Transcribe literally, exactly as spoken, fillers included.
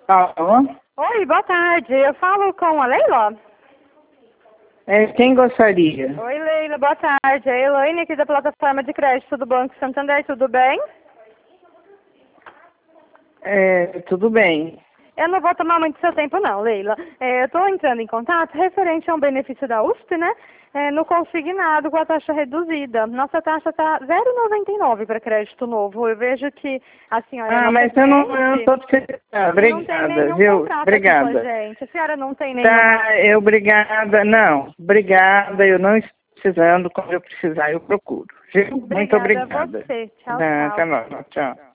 Alô? Oi, boa tarde. Eu falo com a Leila? É, quem gostaria? Oi, Leila, boa tarde. É a Elaine aqui da plataforma de crédito do Banco Santander, tudo bem? É, tudo bem. Eu não vou tomar muito seu tempo não, Leila. É, eu estou entrando em contato referente a um benefício da U S P, né? É, no consignado com a taxa reduzida. Nossa taxa está zero vírgula noventa e nove para crédito novo. Eu vejo que a senhora é Ah, nossa mas eu não, eu não cliente estou precisando. e não tem Obrigada, nenhum viu? contrato aqui com a Obrigada. gente. A senhora não tem nenhuma... Tá, eu obrigada. Não, obrigada. Eu não estou precisando. Quando eu precisar, eu procuro. Viu? Muito Obrigada a obrigada. você. Tchau, Tá, tchau. até logo. Tchau.